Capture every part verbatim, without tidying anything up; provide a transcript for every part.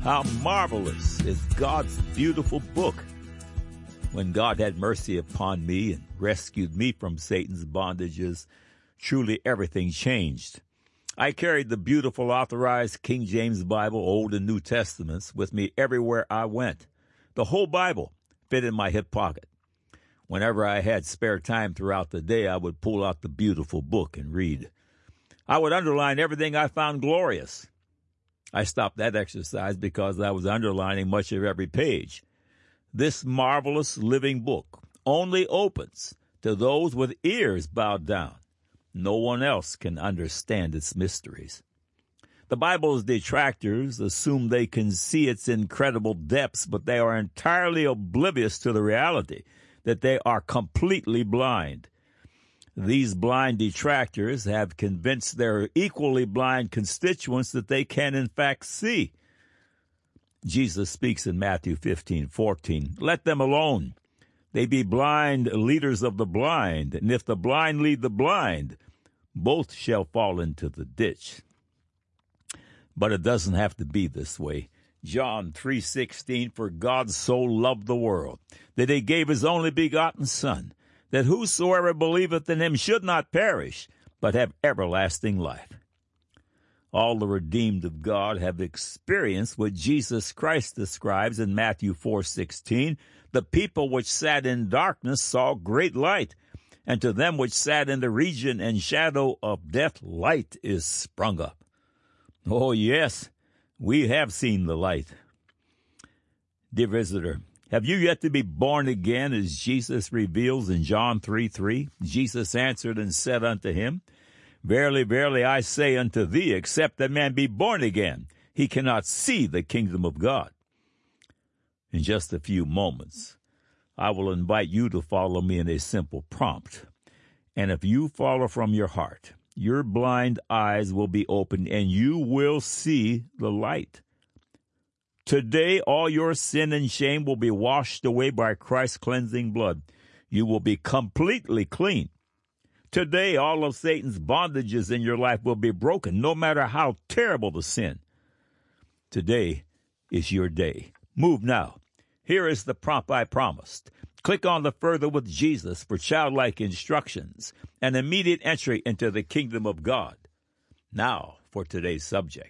How marvelous is God's beautiful book. When God had mercy upon me and rescued me from Satan's bondages, truly everything changed. I carried the beautiful authorized King James Bible, Old and New Testaments, with me everywhere I went. The whole Bible fit in my hip pocket. Whenever I had spare time throughout the day, I would pull out the beautiful book and read. I would underline everything I found glorious. I stopped that exercise because I was underlining much of every page. This marvelous living book only opens to those with ears bowed down. No one else can understand its mysteries. The Bible's detractors assume they can see its incredible depths, but they are entirely oblivious to the reality that they are completely blind. These blind detractors have convinced their equally blind constituents that they can in fact see. Jesus speaks in Matthew fifteen fourteen, "Let them alone. They be blind leaders of the blind, and if the blind lead the blind, both shall fall into the ditch." But it doesn't have to be this way. John three sixteen, "For God so loved the world, that he gave his only begotten Son, that whosoever believeth in him should not perish, but have everlasting life." All the redeemed of God have experienced what Jesus Christ describes in Matthew four sixteen, "The people which sat in darkness saw great light, and to them which sat in the region and shadow of death, light is sprung up." Oh, yes, we have seen the light. Dear visitor, have you yet to be born again, as Jesus reveals in John three three? Jesus answered and said unto him, "Verily, verily, I say unto thee, except a man be born again, he cannot see the kingdom of God." In just a few moments, I will invite you to follow me in a simple prompt. And if you follow from your heart, your blind eyes will be opened and you will see the light. Today, all your sin and shame will be washed away by Christ's cleansing blood. You will be completely clean. Today, all of Satan's bondages in your life will be broken, no matter how terrible the sin. Today is your day. Move now. Here is the prompt I promised. Click on the Further with Jesus for childlike instructions and immediate entry into the kingdom of God. Now for today's subject.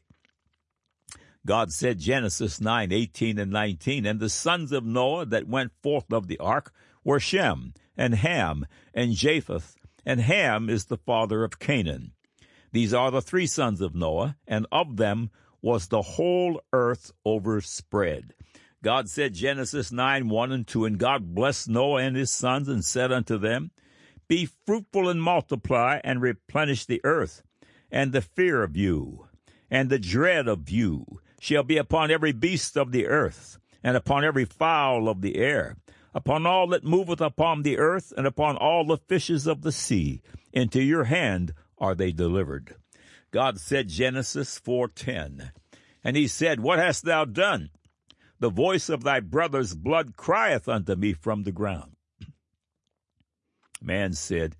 God said, Genesis nine eighteen and nineteen, "And the sons of Noah that went forth of the ark were Shem, and Ham, and Japheth, and Ham is the father of Canaan. These are the three sons of Noah, and of them was the whole earth overspread." God said, Genesis nine one and two, "And God blessed Noah and his sons, and said unto them, Be fruitful and multiply, and replenish the earth. And the fear of you, and the dread of you, shall be upon every beast of the earth, and upon every fowl of the air, upon all that moveth upon the earth, and upon all the fishes of the sea. Into your hand are they delivered." God said, Genesis four ten, "And he said, What hast thou done? The voice of thy brother's blood crieth unto me from the ground." Man said,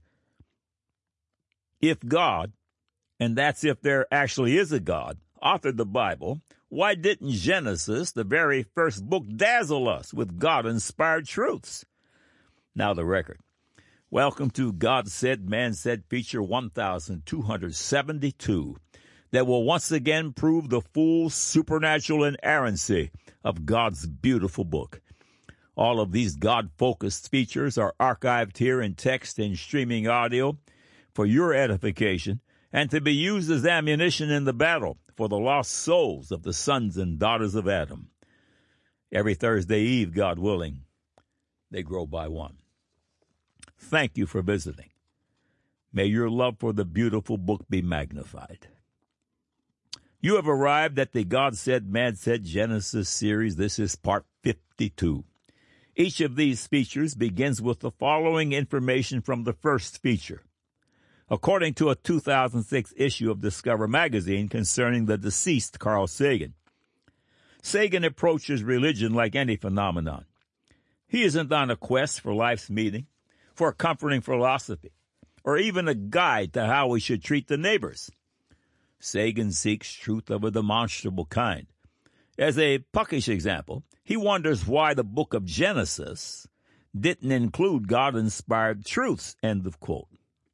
if God, and that's if there actually is a God, authored the Bible, why didn't Genesis, the very first book, dazzle us with God-inspired truths? Now the record. Welcome to God Said, Man Said feature one thousand two hundred seventy-two that will once again prove the full supernatural inerrancy of God's beautiful book. All of these God-focused features are archived here in text and streaming audio for your edification and to be used as ammunition in the battle for the lost souls of the sons and daughters of Adam. Every Thursday Eve, God willing, they grow by one. Thank you for visiting. May your love for the beautiful book be magnified. You have arrived at the God Said, Man Said Genesis series. This is part fifty-two. Each of these features begins with the following information from the first feature. According to a two thousand six issue of Discover magazine concerning the deceased Carl Sagan, Sagan approaches religion like any phenomenon. He isn't on a quest for life's meaning, for a comforting philosophy, or even a guide to how we should treat the neighbors. Sagan seeks truth of a demonstrable kind, As a puckish example, he wonders why the book of Genesis didn't include God-inspired truths, end of quote.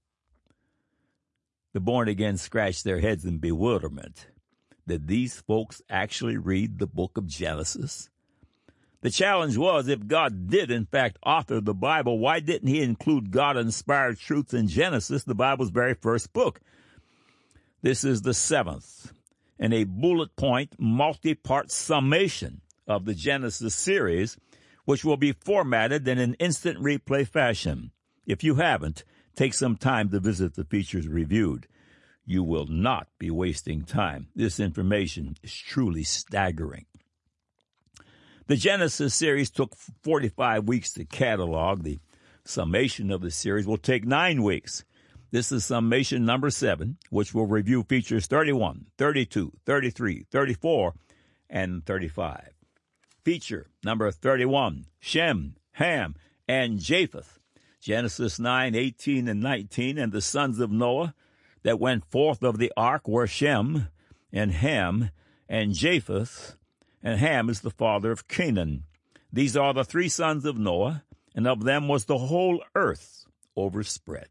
The born-again scratch their heads in bewilderment. Did these folks actually read the book of Genesis? The challenge was, if God did in fact author the Bible, why didn't he include God-inspired truths in Genesis, the Bible's very first book? This is the seventh in a bullet-point, multi-part summation of the Genesis series, which will be formatted in an instant replay fashion. If you haven't, take some time to visit the features reviewed. You will not be wasting time. This information is truly staggering. The Genesis series took forty-five weeks to catalog. The summation of the series will take nine weeks. This is summation number seven, which will review features thirty-one, thirty-two, thirty-three, thirty-four, and thirty-five. Feature number thirty-one, Shem, Ham, and Japheth. Genesis nine, eighteen, and nineteen, and the sons of Noah that went forth of the ark were Shem, and Ham, and Japheth, and Ham is the father of Canaan. These are the three sons of Noah, and of them was the whole earth overspread.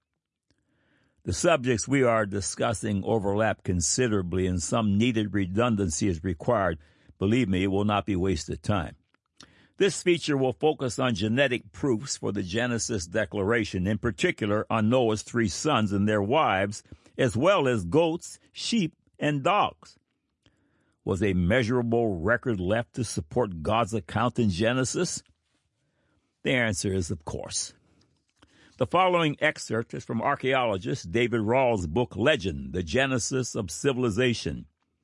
The subjects we are discussing overlap considerably, and some needed redundancy is required. Believe me, it will not be wasted time. This feature will focus on genetic proofs for the Genesis declaration, in particular on Noah's three sons and their wives, as well as goats, sheep, and dogs. Was a measurable record left to support God's account in Genesis? The answer is, of course. The following excerpt is from archaeologist David Rawls' book, Legend, The Genesis of Civilization.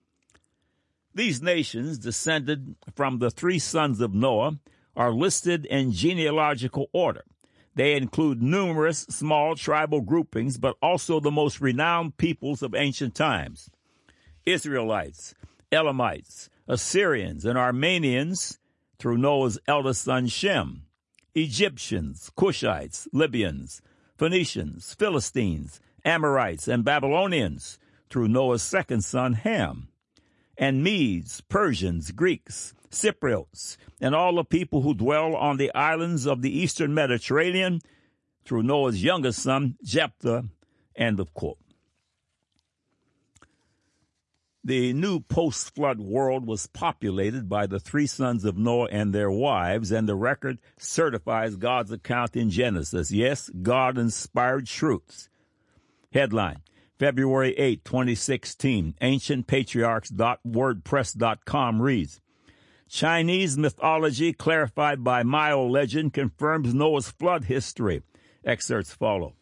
These nations, descended from the three sons of Noah, are listed in genealogical order. They include numerous small tribal groupings, but also the most renowned peoples of ancient times: Israelites, Elamites, Assyrians, and Armenians through Noah's eldest son Shem, Egyptians, Cushites, Libyans, Phoenicians, Philistines, Amorites, and Babylonians through Noah's second son Ham, and Medes, Persians, Greeks, Cypriots, and all the people who dwell on the islands of the eastern Mediterranean through Noah's youngest son Jephthah, end of quote. The new post-flood world was populated by the three sons of Noah and their wives, and the record certifies God's account in Genesis. Yes, God-inspired truths. Headline, February eighth, twenty sixteen, ancient patriarchs dot wordpress dot com reads, Chinese mythology clarified by Maya legend confirms Noah's flood history. Excerpts follow.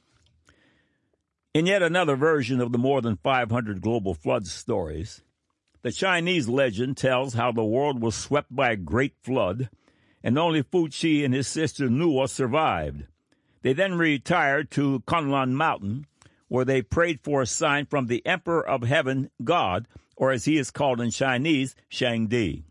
In yet another version of the more than five hundred global flood stories, the Chinese legend tells how the world was swept by a great flood, and only Fuqi and his sister Nuwa survived. They then retired to Kunlun Mountain, where they prayed for a sign from the Emperor of Heaven, God, or as he is called in Chinese, Shangdi.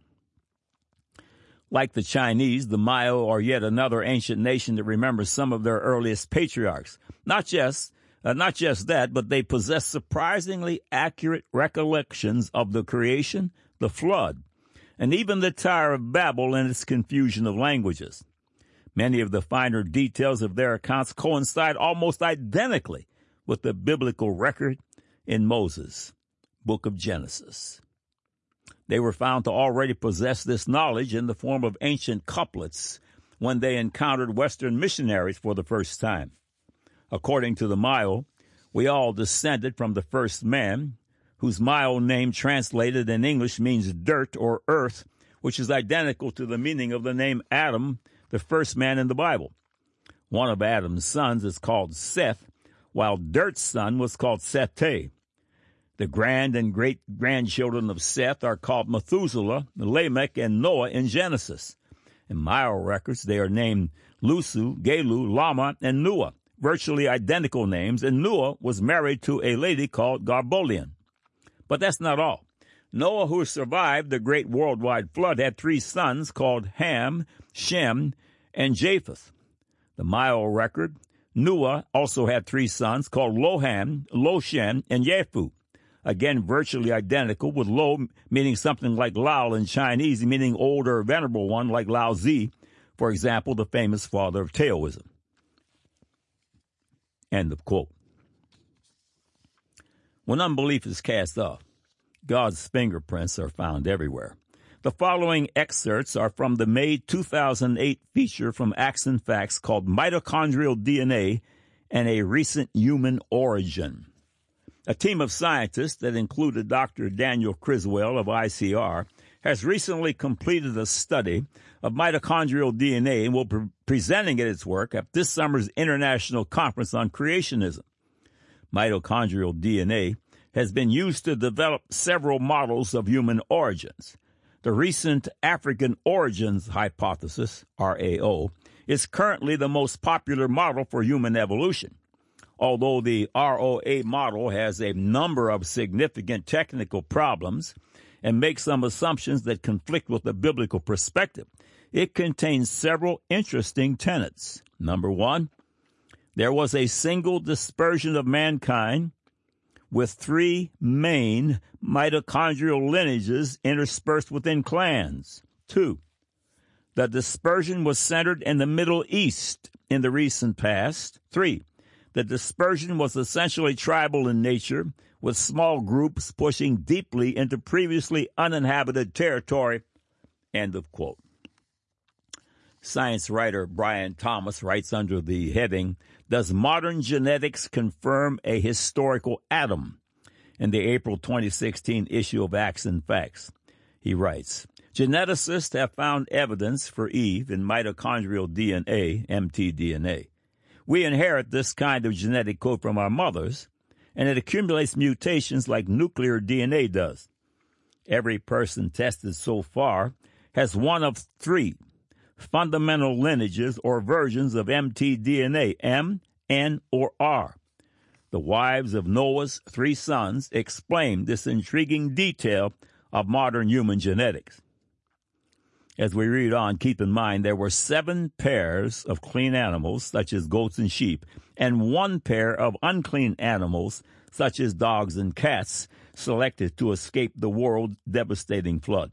Like the Chinese, the Maya are yet another ancient nation that remembers some of their earliest patriarchs. Not just Uh, not just that, but they possess surprisingly accurate recollections of the creation, the flood, and even the Tower of Babel and its confusion of languages. Many of the finer details of their accounts coincide almost identically with the biblical record in Moses' book of Genesis. They were found to already possess this knowledge in the form of ancient couplets when they encountered Western missionaries for the first time. According to the Maya, we all descended from the first man, whose Maya name translated in English means dirt or earth, which is identical to the meaning of the name Adam, the first man in the Bible. One of Adam's sons is called Seth, while Dirt's son was called Setheh. The grand and great-grandchildren of Seth are called Methuselah, Lamech, and Noah in Genesis. In Maya records, they are named Lusu, Gelu, Lama, and Nuah, virtually identical names, and Noah was married to a lady called Garbolian. But that's not all. Noah, who survived the great worldwide flood, had three sons called Ham, Shem, and Japheth. The Maya record, Noah also had three sons called Loham, Loshem, and Yaphu. again virtually identical, with Lo meaning something like Lao in Chinese, meaning old or venerable one, like Lao Tzu, for example, the famous father of Taoism. End of quote. When unbelief is cast off, God's fingerprints are found everywhere. The following excerpts are from the May two thousand eight feature from Acts and Facts called Mitochondrial D N A and a Recent Human Origin. A team of scientists that included Doctor Daniel Criswell of I C R has recently completed a study of mitochondrial D N A and will be presenting its work at this summer's International Conference on Creationism. Mitochondrial D N A has been used to develop several models of human origins. The recent African Origins Hypothesis, R A O, is currently the most popular model for human evolution. Although the R O A model has a number of significant technical problems and makes some assumptions that conflict with the biblical perspective, it contains several interesting tenets. Number one, there was a single dispersion of mankind with three main mitochondrial lineages interspersed within clans. Two, the dispersion was centered in the Middle East in the recent past. Three, the dispersion was essentially tribal in nature, with small groups pushing deeply into previously uninhabited territory. End of quote. Science writer Brian Thomas writes under the heading, Does Modern Genetics Confirm a Historical Atom? In the April twenty sixteen issue of Acts and Facts. He writes, Geneticists have found evidence for Eve in mitochondrial D N A, mtDNA. We inherit this kind of genetic code from our mothers, and it accumulates mutations like nuclear D N A does. Every person tested so far has one of three fundamental lineages or versions of mtDNA, M, N, or R. The wives of Noah's three sons explain this intriguing detail of modern human genetics. As we read on, keep in mind there were seven pairs of clean animals, such as goats and sheep, and one pair of unclean animals, such as dogs and cats, selected to escape the world's devastating flood.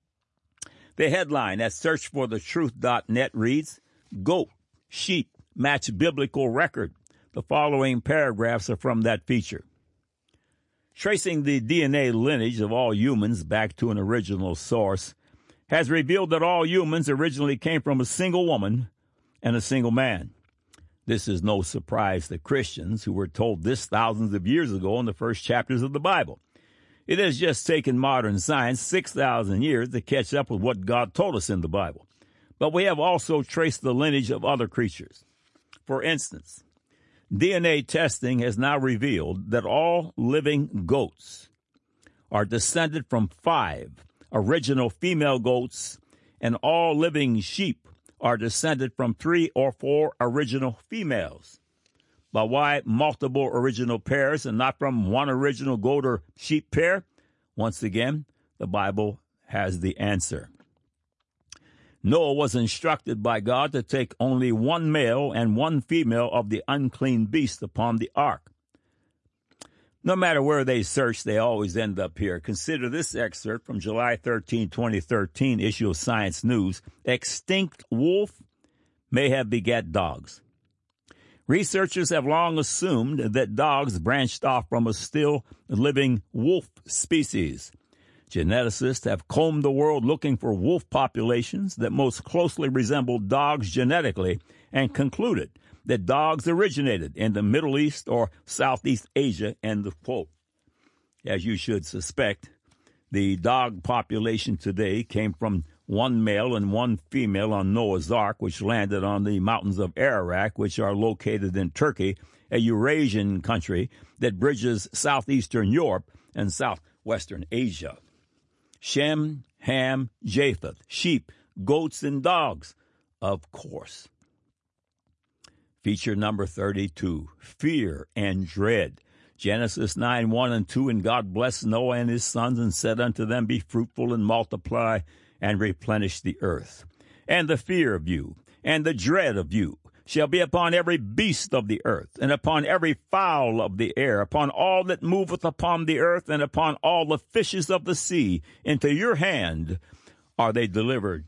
The headline at search for the truth dot net reads, Goat, sheep, match biblical record. The following paragraphs are from that feature. Tracing the D N A lineage of all humans back to an original source has revealed that all humans originally came from a single woman and a single man. This is no surprise to Christians who were told this thousands of years ago in the first chapters of the Bible. It has just taken modern science six thousand years to catch up with what God told us in the Bible. But we have also traced the lineage of other creatures. For instance, D N A testing has now revealed that all living goats are descended from five original female goats, and all living sheep are descended from three or four original females. But why multiple original pairs and not from one original goat or sheep pair? Once again, the Bible has the answer. Noah was instructed by God to take only one male and one female of the unclean beast upon the ark. No matter where they search, they always end up here. Consider this excerpt from July thirteenth, twenty thirteen issue of Science News. Extinct wolf may have begat dogs. Researchers have long assumed that dogs branched off from a still living wolf species. Geneticists have combed the world looking for wolf populations that most closely resemble dogs genetically and concluded that dogs originated in the Middle East or Southeast Asia, end of quote. As you should suspect, the dog population today came from one male and one female on Noah's Ark, which landed on the mountains of Ararat, which are located in Turkey, a Eurasian country that bridges southeastern Europe and southwestern Asia. Shem, Ham, Japheth, sheep, goats, and dogs, of course. Feature number thirty-two, Fear and Dread. Genesis nine, one and two, And God blessed Noah and his sons and said unto them, Be fruitful and multiply and replenish the earth. And the fear of you and the dread of you shall be upon every beast of the earth, and upon every fowl of the air, upon all that moveth upon the earth, and upon all the fishes of the sea. Into your hand are they delivered.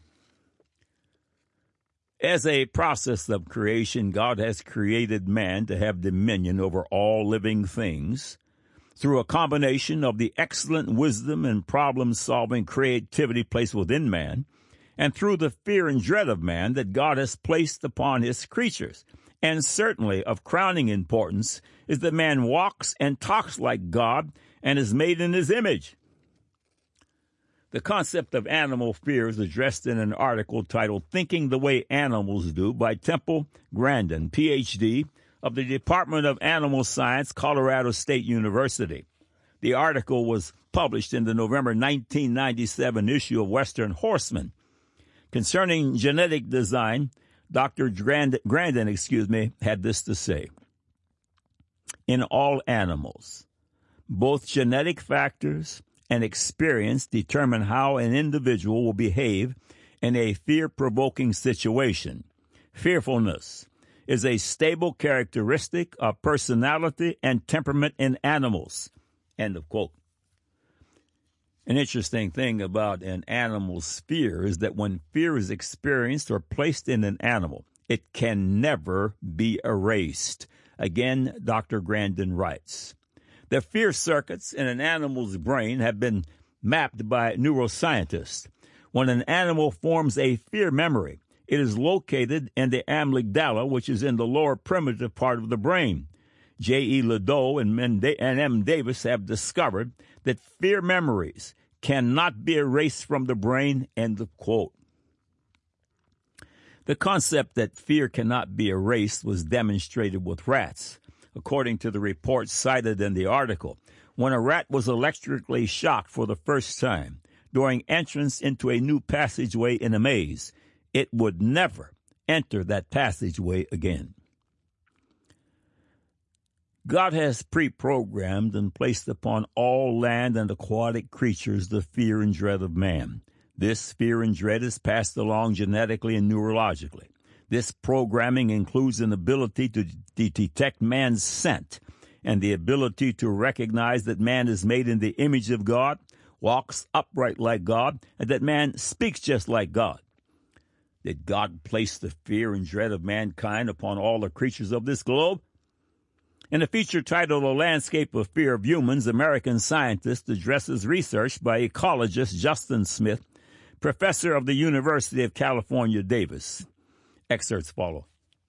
As a process of creation, God has created man to have dominion over all living things through a combination of the excellent wisdom and problem-solving creativity placed within man, and through the fear and dread of man that God has placed upon his creatures. And certainly of crowning importance is that man walks and talks like God and is made in his image. The concept of animal fear is addressed in an article titled Thinking the Way Animals Do by Temple Grandin, P H D, of the Department of Animal Science, Colorado State University. The article was published in the November nineteen ninety-seven issue of Western Horseman. Concerning genetic design, Doctor Grandin, excuse me, had this to say. In all animals, both genetic factors and experience determine how an individual will behave in a fear-provoking situation. Fearfulness is a stable characteristic of personality and temperament in animals. End of quote. An interesting thing about an animal's fear is that when fear is experienced or placed in an animal, it can never be erased. Again, Doctor Grandin writes, the fear circuits in an animal's brain have been mapped by neuroscientists. When an animal forms a fear memory, it is located in the amygdala, which is in the lower primitive part of the brain. J E Ledoux and M. Davis have discovered that fear memories cannot be erased from the brain, end of quote. The concept that fear cannot be erased was demonstrated with rats. According to the report cited in the article, when a rat was electrically shocked for the first time during entrance into a new passageway in a maze, it would never enter that passageway again. God has pre-programmed and placed upon all land and aquatic creatures the fear and dread of man. This fear and dread is passed along genetically and neurologically. This programming includes an ability to de- detect man's scent and the ability to recognize that man is made in the image of God, walks upright like God, and that man speaks just like God. Did God place the fear and dread of mankind upon all the creatures of this globe? In a feature titled A Landscape of Fear of Humans, American Scientist addresses research by ecologist Justin Smith, professor of the University of California, Davis. Excerpts follow.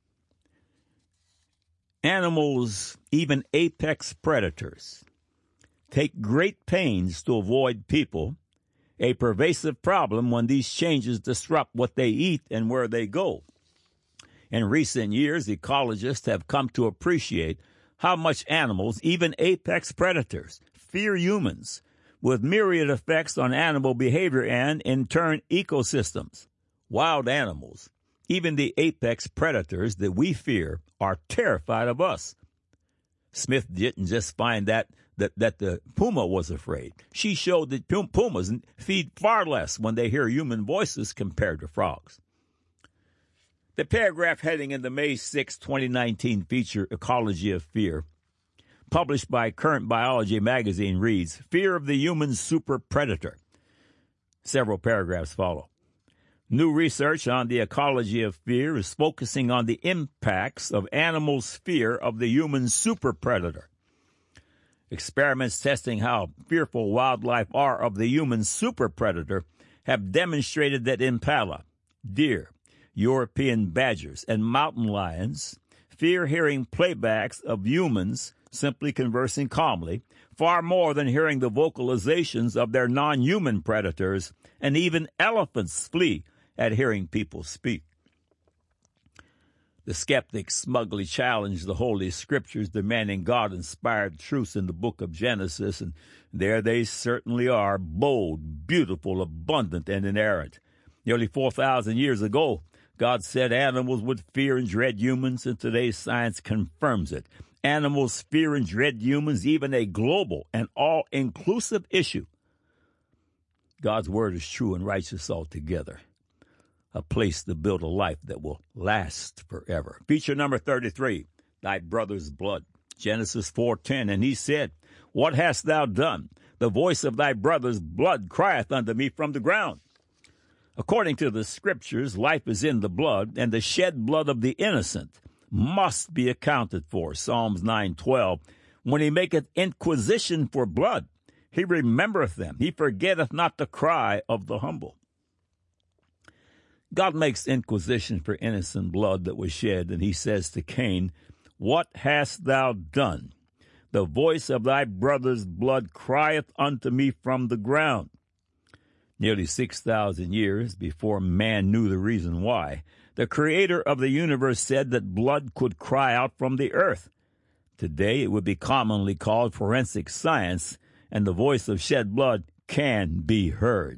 Animals, even apex predators, take great pains to avoid people, a pervasive problem when these changes disrupt what they eat and where they go. In recent years, ecologists have come to appreciate how much animals, even apex predators, fear humans, with myriad effects on animal behavior and, in turn, ecosystems. Wild animals, even the apex predators that we fear, are terrified of us. Smith didn't just find that that, that the puma was afraid. She showed that pumas feed far less when they hear human voices compared to frogs. The paragraph heading in the May sixth, twenty nineteen feature, Ecology of Fear, published by Current Biology magazine, reads, Fear of the Human Super Predator. Several paragraphs follow. New research on the ecology of fear is focusing on the impacts of animals' fear of the human super predator. Experiments testing how fearful wildlife are of the human super predator have demonstrated that impala, deer, European badgers, and mountain lions fear hearing playbacks of humans simply conversing calmly, far more than hearing the vocalizations of their non-human predators, and even elephants flee at hearing people speak. The skeptics smugly challenge the Holy Scriptures, demanding God-inspired truths in the book of Genesis, and there they certainly are, bold, beautiful, abundant, and inerrant. Nearly four thousand years ago, God said animals would fear and dread humans, and today's science confirms it. Animals fear and dread humans, even a global and all-inclusive issue. God's word is true and righteous altogether. a place to build a life that will last forever. Feature number thirty-three, thy brother's blood. Genesis four ten, and he said, what hast thou done? The voice of thy brother's blood crieth unto me from the ground. According to the scriptures, life is in the blood, and the shed blood of the innocent must be accounted for. Psalms nine twelve, when he maketh inquisition for blood, he remembereth them. He forgetteth not the cry of the humble. God makes inquisition for innocent blood that was shed, and he says to Cain, what hast thou done? The voice of thy brother's blood crieth unto me from the ground. Nearly six thousand years before man knew the reason why, the creator of the universe said that blood could cry out from the earth. Today it would be commonly called forensic science, and the voice of shed blood can be heard.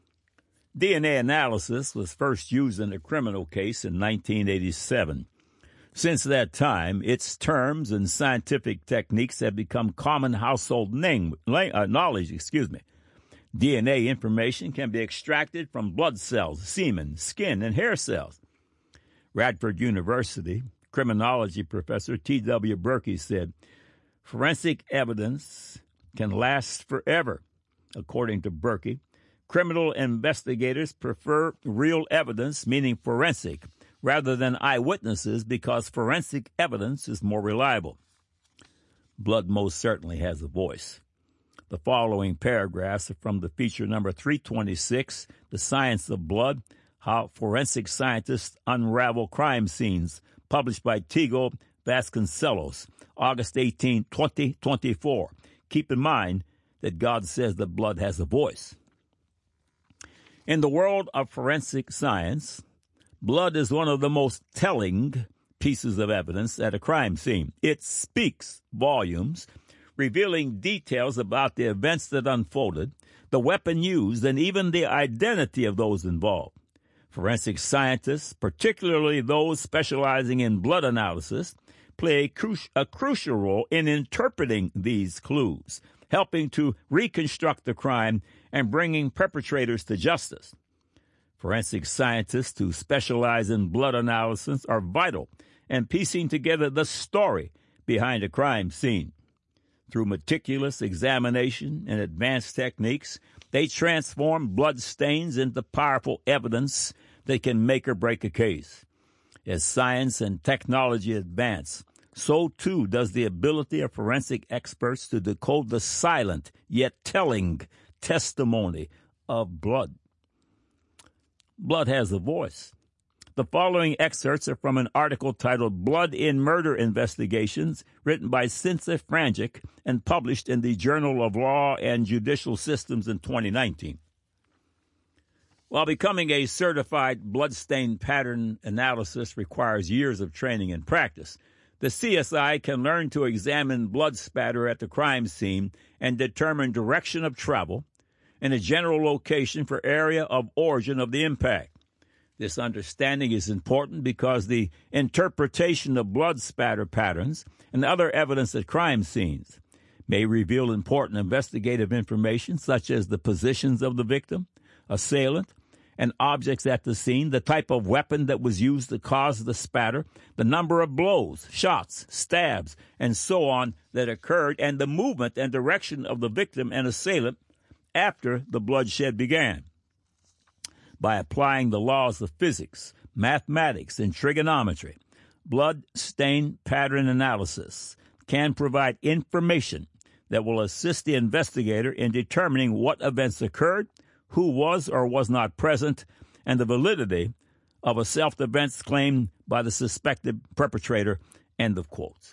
D N A analysis was first used in a criminal case in nineteen eighty-seven. Since that time, its terms and scientific techniques have become common household name, uh, knowledge. Excuse me. D N A information can be extracted from blood cells, semen, skin, and hair cells. Radford University criminology professor T W Berkey said, forensic evidence can last forever. According to Berkey, criminal investigators prefer real evidence, meaning forensic, rather than eyewitnesses, because forensic evidence is more reliable. Blood most certainly has a voice. The following paragraphs are from the feature number three twenty-six, The Science of Blood, How Forensic Scientists Unravel Crime Scenes, published by Tigo Vasconcelos, August eighteenth, twenty twenty-four. Keep in mind that God says that blood has a voice. In the world of forensic science, blood is one of the most telling pieces of evidence at a crime scene. It speaks volumes, revealing details about the events that unfolded, the weapon used, and even the identity of those involved. Forensic scientists, particularly those specializing in blood analysis, play a, cru- a crucial role in interpreting these clues, helping to reconstruct the crime and bringing perpetrators to justice. Forensic scientists who specialize in blood analysis are vital in piecing together the story behind a crime scene. Through meticulous examination and advanced techniques, they transform blood stains into powerful evidence that can make or break a case. As science and technology advance, so too does the ability of forensic experts to decode the silent yet telling testimony of blood. Blood has a voice. The following excerpts are from an article titled Blood in Murder Investigations, written by Cinzia Frangic and published in the Journal of Law and Judicial Systems in twenty nineteen. While becoming a certified bloodstain pattern analysis requires years of training and practice, the C S I can learn to examine blood spatter at the crime scene and determine direction of travel and a general location for area of origin of the impact. This understanding is important because the interpretation of blood spatter patterns and other evidence at crime scenes may reveal important investigative information such as the positions of the victim, assailant, and objects at the scene, the type of weapon that was used to cause the spatter, the number of blows, shots, stabs, and so on that occurred, and the movement and direction of the victim and assailant after the bloodshed began. By applying the laws of physics, mathematics, and trigonometry, blood stain pattern analysis can provide information that will assist the investigator in determining what events occurred, who was or was not present, and the validity of a self-defense claim by the suspected perpetrator. End of quotes.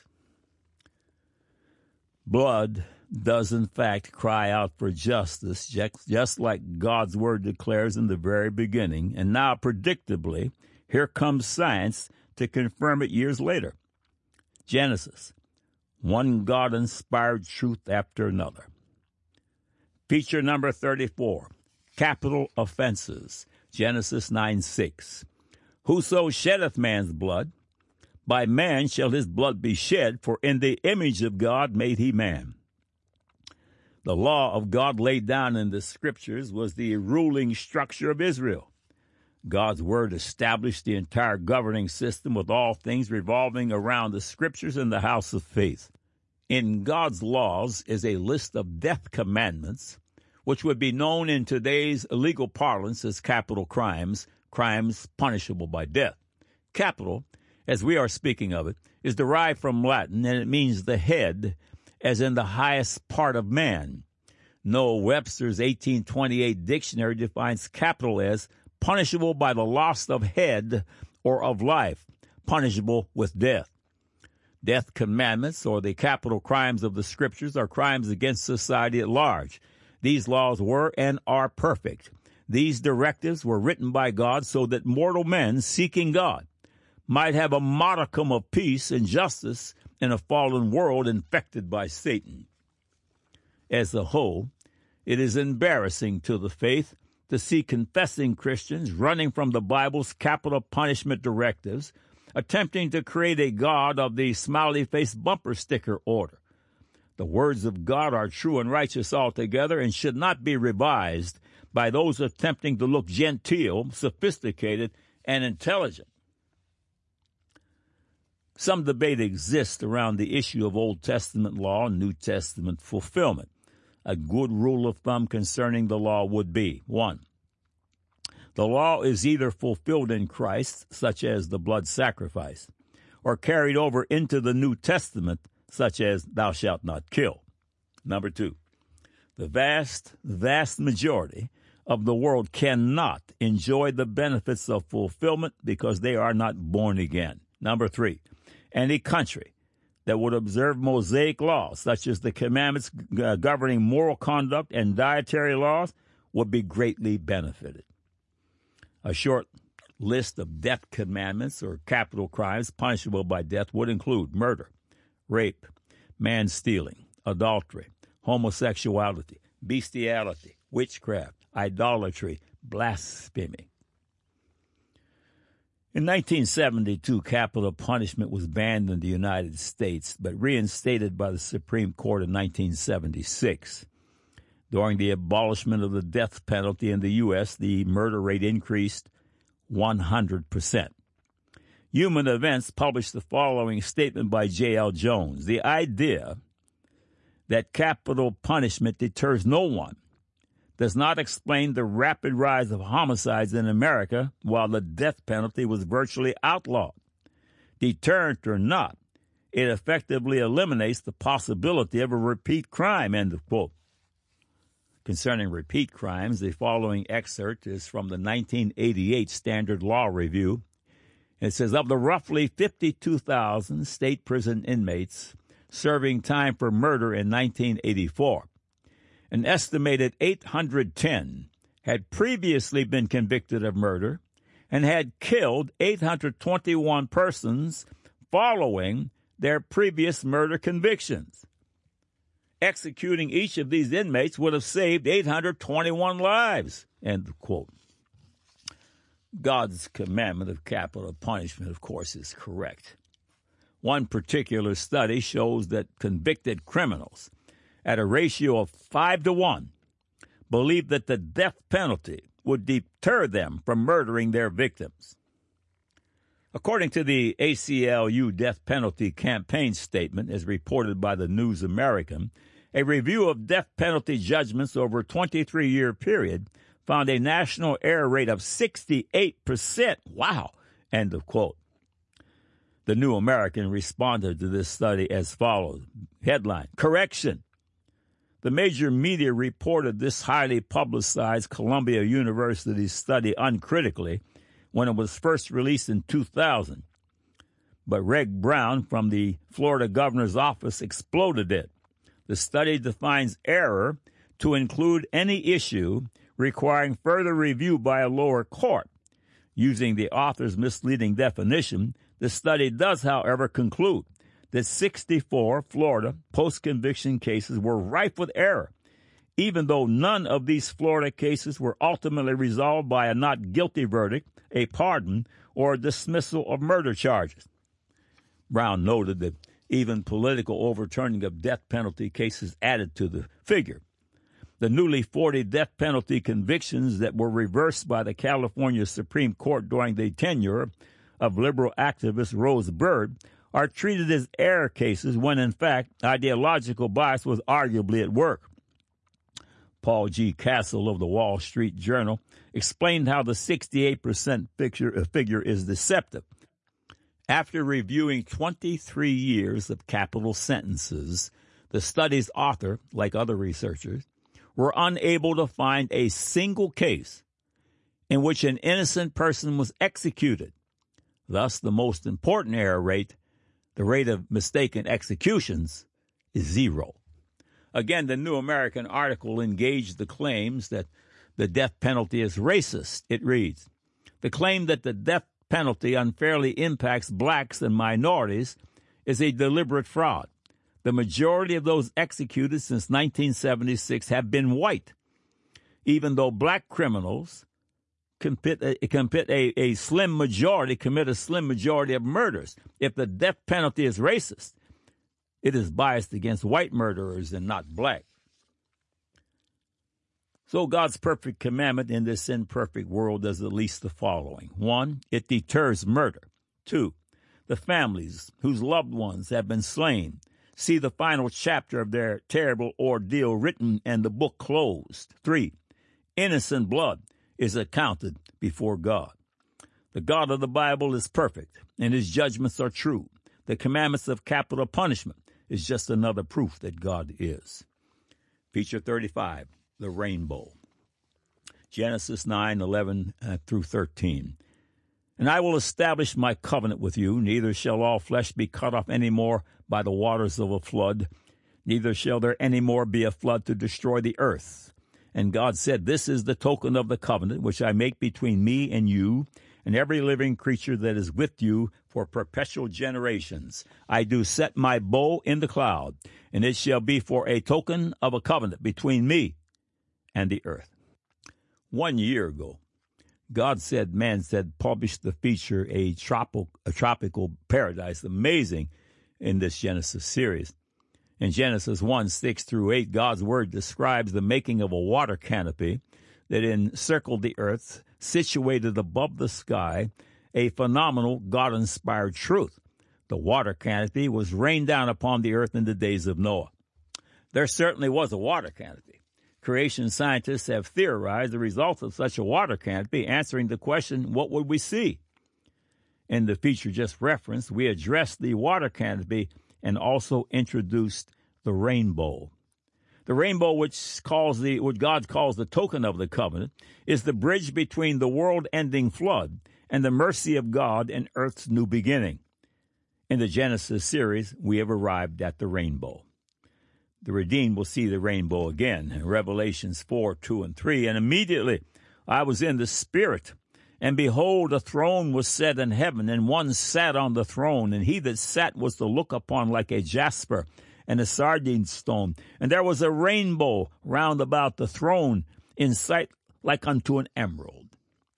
Blood does in fact cry out for justice, just like God's word declares in the very beginning, and now predictably, here comes science to confirm it years later. Genesis, one God-inspired truth after another. Feature number thirty-four, capital offenses. Genesis nine six. Whoso sheddeth man's blood, by man shall his blood be shed, for in the image of God made he man. The law of God laid down in the scriptures was the ruling structure of Israel. God's Word established the entire governing system, with all things revolving around the Scriptures and the house of faith. In God's laws is a list of death commandments, which would be known in today's legal parlance as capital crimes, crimes punishable by death. Capital, as we are speaking of it, is derived from Latin, and it means the head, as in the highest part of man. Noah Webster's eighteen twenty-eight dictionary defines capital as punishable by the loss of head or of life, punishable with death. Death commandments, or the capital crimes of the Scriptures, are crimes against society at large. These laws were and are perfect. These directives were written by God so that mortal men seeking God might have a modicum of peace and justice in a fallen world infected by Satan. As a whole, it is embarrassing to the faith to see confessing Christians running from the Bible's capital punishment directives, attempting to create a God of the smiley-face bumper sticker order. The words of God are true and righteous altogether and should not be revised by those attempting to look genteel, sophisticated, and intelligent. Some debate exists around the issue of Old Testament law and New Testament fulfillment. A good rule of thumb concerning the law would be, one, the law is either fulfilled in Christ, such as the blood sacrifice, or carried over into the New Testament, such as thou shalt not kill. Number two, the vast, vast majority of the world cannot enjoy the benefits of fulfillment because they are not born again. Number three, any country that would observe Mosaic laws, such as the commandments uh, governing moral conduct and dietary laws, would be greatly benefited. A short list of death commandments or capital crimes punishable by death would include murder, rape, man-stealing, adultery, homosexuality, bestiality, witchcraft, idolatry, blasphemy. In nineteen seventy-two, capital punishment was banned in the United States, but reinstated by the Supreme Court in nineteen seventy-six. During the abolishment of the death penalty in the U S, the murder rate increased one hundred percent. Human Events published the following statement by J L Jones. The idea that capital punishment deters no one does not explain the rapid rise of homicides in America while the death penalty was virtually outlawed. Deterrent or not, it effectively eliminates the possibility of a repeat crime, end of quote. Concerning repeat crimes, the following excerpt is from the nineteen eighty-eight Standard Law Review. It says, of the roughly fifty-two thousand state prison inmates serving time for murder in nineteen eighty-four, an estimated eight hundred ten had previously been convicted of murder and had killed eight hundred twenty-one persons following their previous murder convictions. Executing each of these inmates would have saved eight hundred twenty-one lives, end quote. God's commandment of capital punishment, of course, is correct. One particular study shows that convicted criminals, at a ratio of five to one, believe that the death penalty would deter them from murdering their victims. According to the A C L U death penalty campaign statement, as reported by the News American, a review of death penalty judgments over a twenty-three year period found a national error rate of sixty-eight percent. Wow, end of quote. The New American responded to this study as follows. Headline, correction. The major media reported this highly publicized Columbia University study uncritically when it was first released in two thousand. But Reg Brown from the Florida governor's office exploded it. The study defines error to include any issue requiring further review by a lower court. Using the author's misleading definition, the study does, however, conclude that sixty-four Florida post-conviction cases were rife with error, even though none of these Florida cases were ultimately resolved by a not guilty verdict, a pardon, or a dismissal of murder charges. Brown noted that even political overturning of death penalty cases added to the figure. The newly forty death penalty convictions that were reversed by the California Supreme Court during the tenure of liberal activist Rose Bird are treated as error cases when, in fact, ideological bias was arguably at work. Paul G. Castle of the Wall Street Journal explained how the sixty-eight percent figure, figure is deceptive. After reviewing twenty-three years of capital sentences, the study's author, like other researchers, were unable to find a single case in which an innocent person was executed. Thus, the most important error rate, the rate of mistaken executions, is zero. Again, the New American article engaged the claims that the death penalty is racist. It reads, "The claim that the death penalty unfairly impacts blacks and minorities is a deliberate fraud. The majority of those executed since nineteen seventy-six have been white. Even though black criminals commit, a, commit a, a slim majority, commit a slim majority of murders. If the death penalty is racist, it is biased against white murderers and not black." So God's perfect commandment in this imperfect world does at least the following. One, it deters murder. Two, the families whose loved ones have been slain see the final chapter of their terrible ordeal written and the book closed. Three, innocent blood is accounted before God. The God of the Bible is perfect, and his judgments are true. The commandments of capital punishment is just another proof that God is. Feature thirty-five, the rainbow. Genesis nine, eleven uh, through thirteen. "And I will establish my covenant with you, neither shall all flesh be cut off any more by the waters of a flood, neither shall there any more be a flood to destroy the earth. And God said, This is the token of the covenant which I make between me and you, and every living creature that is with you for perpetual generations. I do set my bow in the cloud, and it shall be for a token of a covenant between me and the earth." One year ago, God Said, Man Said published the feature, A Tropical, a Tropical Paradise. Amazing in this Genesis series. In Genesis one, six through eight, God's word describes the making of a water canopy that encircled the earth, situated above the sky, a phenomenal God-inspired truth. The water canopy was rained down upon the earth in the days of Noah. There certainly was a water canopy. Creation scientists have theorized the results of such a water canopy, answering the question, what would we see? In the feature just referenced, we addressed the water canopy and also introduced the rainbow. The rainbow, which calls the what God calls the token of the covenant, is the bridge between the world-ending flood and the mercy of God and earth's new beginning. In the Genesis series, we have arrived at the rainbow. The redeemed will see the rainbow again in Revelations four, two, and three. "And immediately I was in the Spirit, and behold, a throne was set in heaven, and one sat on the throne, and he that sat was to look upon like a jasper and a sardine stone. And there was a rainbow round about the throne, in sight like unto an emerald."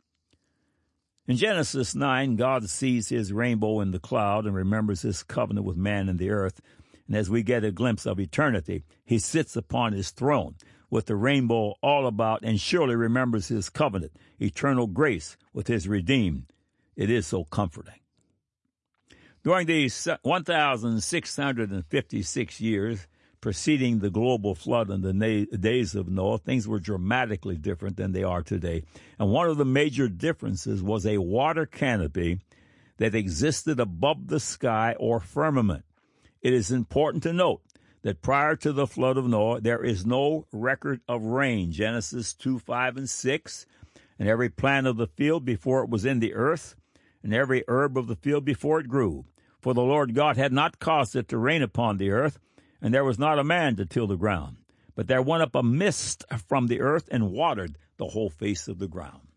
In Genesis nine, God sees his rainbow in the cloud and remembers his covenant with man and the earth. And as we get a glimpse of eternity, he sits upon his throne with the rainbow all about and surely remembers his covenant, eternal grace with his redeemed. It is so comforting. During the one thousand six hundred fifty-six years preceding the global flood in the na- days of Noah, things were dramatically different than they are today. And one of the major differences was a water canopy that existed above the sky or firmament. It is important to note that prior to the flood of Noah, there is no record of rain. Genesis two, five, and six. "And every plant of the field before it was in the earth, and every herb of the field before it grew. For the Lord God had not caused it to rain upon the earth, and there was not a man to till the ground. But there went up a mist from the earth and watered the whole face of the ground."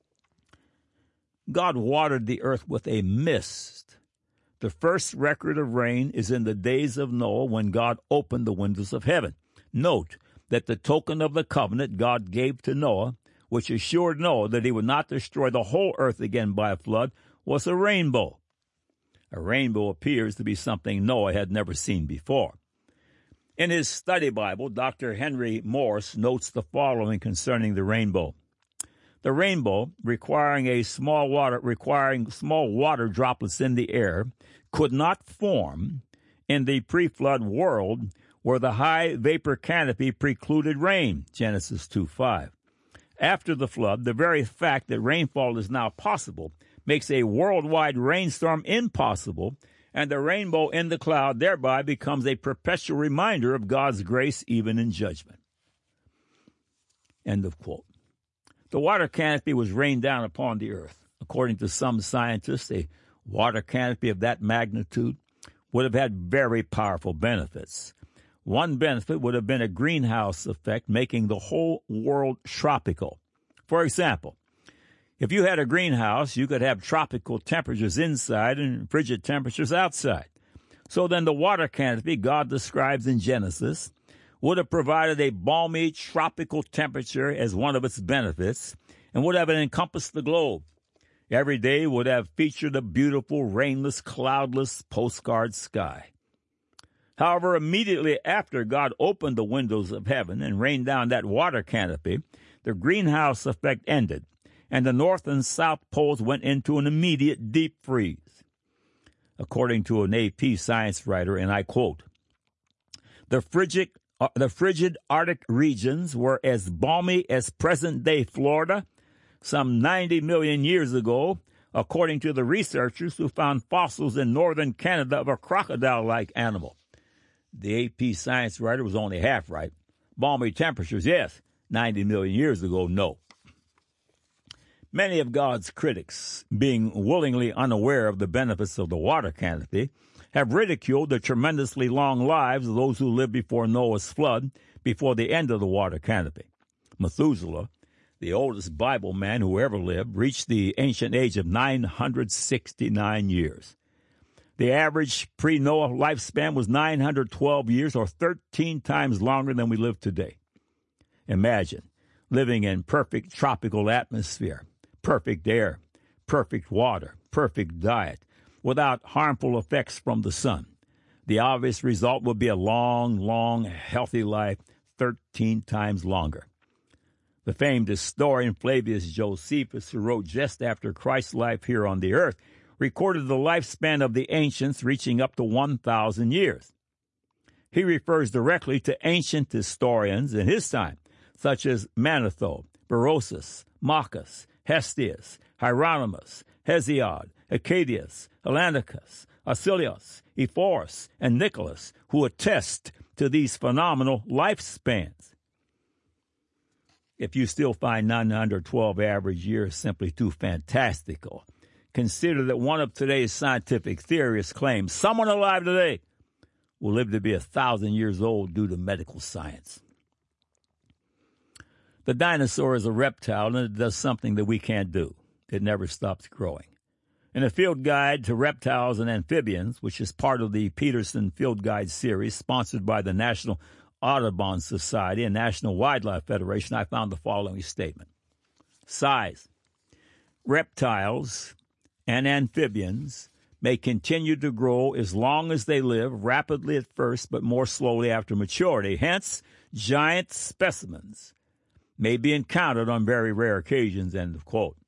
God watered the earth with a mist. The first record of rain is in the days of Noah when God opened the windows of heaven. Note that the token of the covenant God gave to Noah, which assured Noah that he would not destroy the whole earth again by a flood, was a rainbow. A rainbow appears to be something Noah had never seen before. In his study Bible, Doctor Henry Morse notes the following concerning the rainbow. The rainbow, requiring a small water requiring small water droplets in the air, could not form in the pre-flood world where the high vapor canopy precluded rain, Genesis two five. After the flood, the very fact that rainfall is now possible makes a worldwide rainstorm impossible, and the rainbow in the cloud thereby becomes a perpetual reminder of God's grace even in judgment. End of quote. The water canopy was rained down upon the earth. According to some scientists, a water canopy of that magnitude would have had very powerful benefits. One benefit would have been a greenhouse effect, making the whole world tropical. For example, if you had a greenhouse, you could have tropical temperatures inside and frigid temperatures outside. So then the water canopy God describes in Genesis would have provided a balmy tropical temperature as one of its benefits and would have encompassed the globe. Every day would have featured a beautiful, rainless, cloudless postcard sky. However, immediately after God opened the windows of heaven and rained down that water canopy, the greenhouse effect ended, and the north and south poles went into an immediate deep freeze. According to an A P science writer, and I quote, the frigid, uh, the frigid Arctic regions were as balmy as present-day Florida some ninety million years ago, according to the researchers who found fossils in northern Canada of a crocodile-like animal. The A P science writer was only half right. Balmy temperatures, yes. ninety million years ago, no. Many of God's critics, being willingly unaware of the benefits of the water canopy, have ridiculed the tremendously long lives of those who lived before Noah's flood, before the end of the water canopy. Methuselah, the oldest Bible man who ever lived, reached the ancient age of nine hundred sixty-nine years. The average pre-Noah lifespan was nine hundred twelve years, or thirteen times longer than we live today. Imagine living in perfect tropical atmosphere, perfect air, perfect water, perfect diet, without harmful effects from the sun. The obvious result would be a long, long, healthy life, thirteen times longer. The famed historian Flavius Josephus, who wrote just after Christ's life here on the earth, recorded the lifespan of the ancients reaching up to one thousand years. He refers directly to ancient historians in his time, such as Manetho, Berosus, Maccus, Hestius, Hieronymus, Hesiod, Acadius, Hellanicus, Acilius, Ephorus, and Nicholas, who attest to these phenomenal lifespans. If you still find nine hundred twelve average years simply too fantastical, consider that one of today's scientific theorists claims someone alive today will live to be a thousand years old due to medical science. The dinosaur is a reptile, and it does something that we can't do. It never stops growing. In a field guide to reptiles and amphibians, which is part of the Peterson Field Guide series sponsored by the National Audubon Society and National Wildlife Federation, I found the following statement. Size. Reptiles and amphibians may continue to grow as long as they live, rapidly at first, but more slowly after maturity. Hence, giant specimens may be encountered on very rare occasions, end of quote.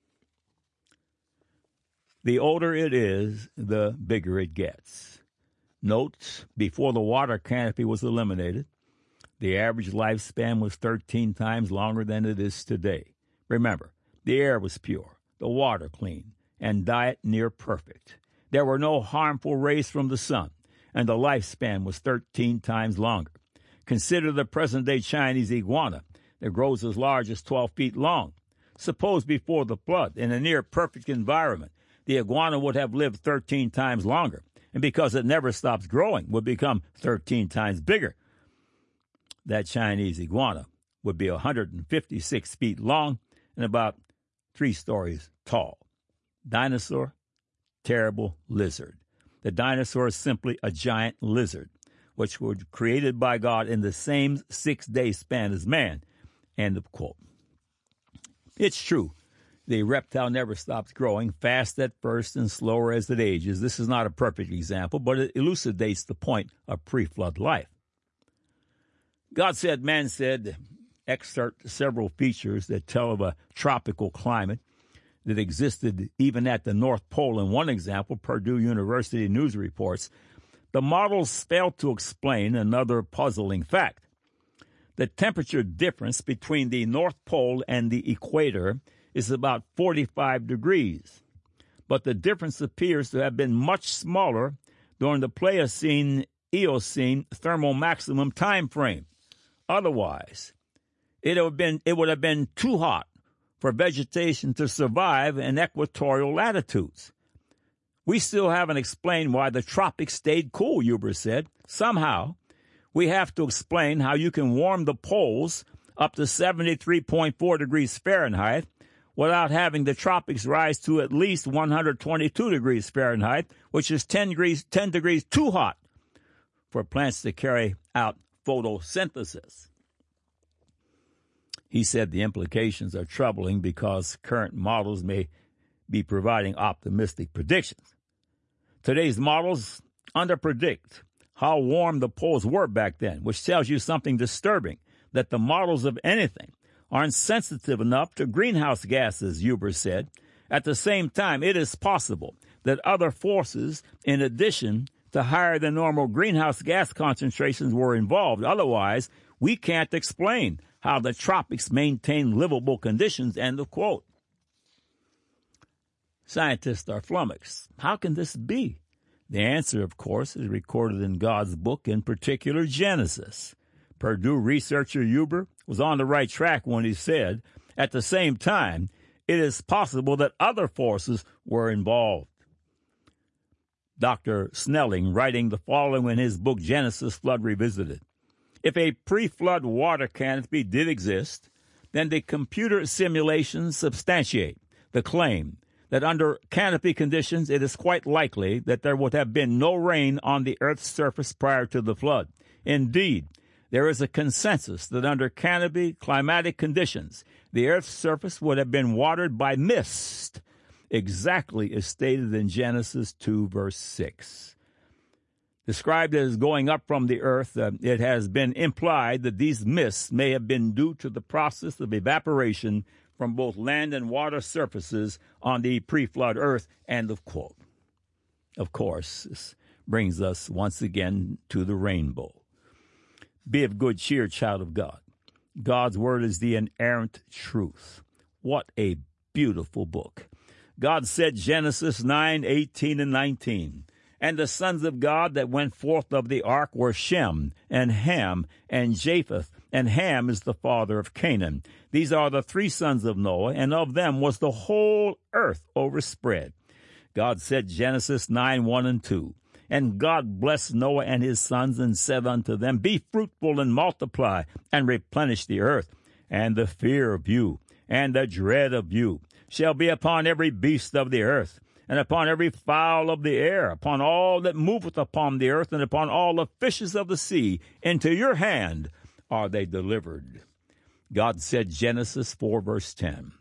The older it is, the bigger it gets. Note, before the water canopy was eliminated, the average lifespan was thirteen times longer than it is today. Remember, the air was pure, the water clean, and diet near perfect. There were no harmful rays from the sun, and the lifespan was thirteen times longer. Consider the present-day Chinese iguana that grows as large as twelve feet long. Suppose before the flood, in a near-perfect environment, the iguana would have lived thirteen times longer, and because it never stops growing, would become thirteen times bigger. That Chinese iguana would be one hundred fifty-six feet long and about three stories tall. Dinosaur, terrible lizard. The dinosaur is simply a giant lizard, which was created by God in the same six-day span as man. End of quote. It's true. The reptile never stops growing, fast at first and slower as it ages. This is not a perfect example, but it elucidates the point of pre-flood life. God said, man said, excerpt several features that tell of a tropical climate that existed even at the North Pole. In one example, Purdue University News reports, the models failed to explain another puzzling fact. The temperature difference between the North Pole and the equator is about forty-five degrees, but the difference appears to have been much smaller during the Pliocene-Eocene thermal maximum time frame. Otherwise, it would have been, it would have been too hot for vegetation to survive in equatorial latitudes. We still haven't explained why the tropics stayed cool, Huber said. Somehow, we have to explain how you can warm the poles up to seventy-three point four degrees Fahrenheit without having the tropics rise to at least one hundred twenty-two degrees Fahrenheit, which is ten degrees, ten degrees too hot for plants to carry out photosynthesis. He said the implications are troubling because current models may be providing optimistic predictions. Today's models underpredict how warm the poles were back then, which tells you something disturbing, that the models of anything aren't sensitive enough to greenhouse gases, Huber said. At the same time, it is possible that other forces, in addition to higher than normal greenhouse gas concentrations, were involved. Otherwise, we can't explain how the tropics maintain livable conditions, end of quote. Scientists are flummoxed. How can this be? The answer, of course, is recorded in God's book, in particular Genesis. Purdue researcher Huber was on the right track when he said, at the same time, it is possible that other forces were involved. Doctor Snelling, writing the following in his book Genesis Flood Revisited, if a pre-flood water canopy did exist, then the computer simulations substantiate the claim that under canopy conditions it is quite likely that there would have been no rain on the Earth's surface prior to the flood. Indeed, there is a consensus that under canopy climatic conditions, the Earth's surface would have been watered by mist, exactly as stated in Genesis two, verse six. Described as going up from the earth, uh, it has been implied that these mists may have been due to the process of evaporation from both land and water surfaces on the pre-flood earth, end of quote. Of course, this brings us once again to the rainbow. Be of good cheer, child of God. God's word is the inerrant truth. What a beautiful book. God said, Genesis nine, eighteen and nineteen, and the sons of God that went forth of the ark were Shem, and Ham, and Japheth, and Ham is the father of Canaan. These are the three sons of Noah, and of them was the whole earth overspread. God said, Genesis nine, one and two, and God blessed Noah and his sons, and said unto them, be fruitful and multiply, and replenish the earth. And the fear of you, and the dread of you, shall be upon every beast of the earth, and upon every fowl of the air, upon all that moveth upon the earth, and upon all the fishes of the sea. Into your hand are they delivered. God said, Genesis four, verse ten,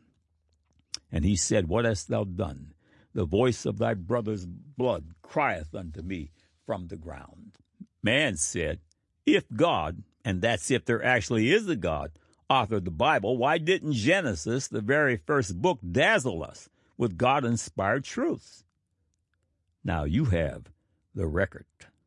and he said, what hast thou done? The voice of thy brother's blood crieth unto me from the ground. Man said, if God, and that's if there actually is a God, authored the Bible, why didn't Genesis, the very first book, dazzle us with God-inspired truths? Now you have the record.